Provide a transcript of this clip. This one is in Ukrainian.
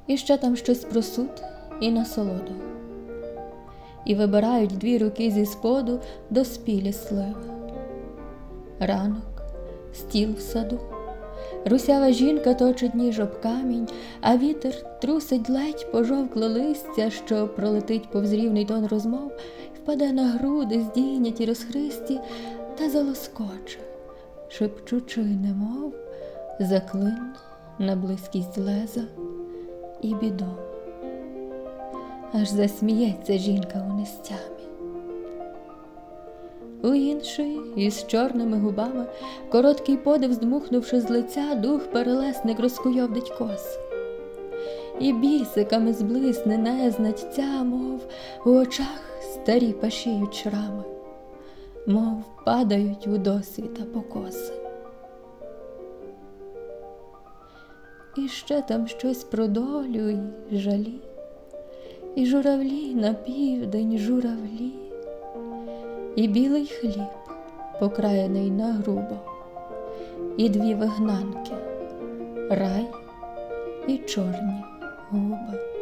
І ще там щось про суд і насолоду. І вибирають 2 руки зі споду доспілі сливи. Ранок, стіл в саду. Русява жінка точить ніж об камінь, а вітер трусить ледь пожовкле листя, що пролетить повз рівний тон розмов, впаде на груди, здійняті розхристі, та залоскоче, шепчучи немов, заклин на близькість леза і бідом. Аж засміється жінка у нестямі. У іншої, із чорними губами, короткий подив здмухнувши з лиця, дух перелесник розкуйовдить коси. І бісиками зблисне незнать ця, мов у очах старі пашіють шрами, мов падають у досвіта покоси. І ще там щось про долю і жалі, і журавлі на південь, журавлі, і білий хліб, покраєний на грубо, і 2 вигнанки, рай і чорні губи.